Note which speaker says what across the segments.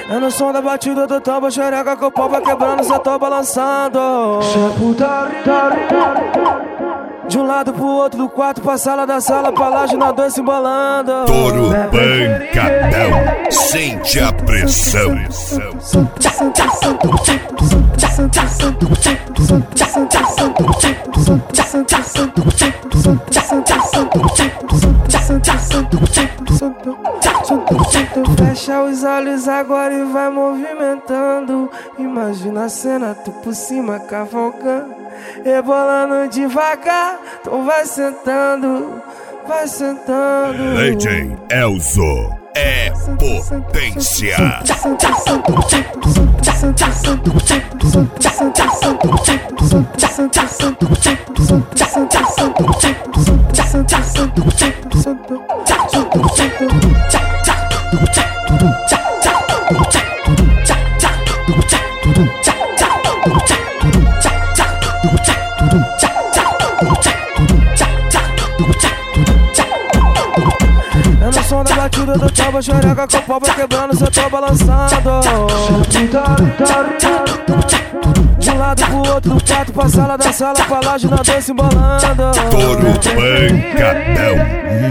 Speaker 1: É no som da batida do tambo, xereca que o pau vai quebrando, cê tô balançando. De um lado pro outro do quarto, pra sala da sala, pra laje, nós dois se embolando.
Speaker 2: Touro pancadão, sente a pressão.
Speaker 1: Fecha os olhos agora e vai movimentando. Imagina a cena, tu por cima cavalgando, rebolando devagar. Então vai sentando, vai sentando.
Speaker 2: DJ Elzo é potência.
Speaker 1: É no som da batida do tambo, xereca com o pau vai quebrando, cê tô balançando. De um lado pro outro do quarto, pra sala da sala, pra laje, nós dois se embolando.
Speaker 2: Touro pancadão.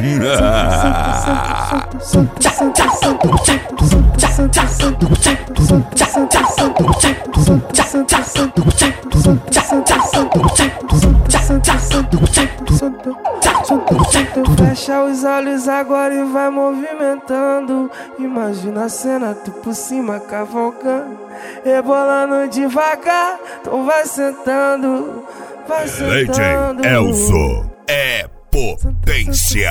Speaker 1: Fecha os olhos agora e vai movimentando. Imagina a cena, tu por cima cavalgando, rebolando devagar. Então vai sentando, vai sentando.
Speaker 2: DJ Elzo é potência.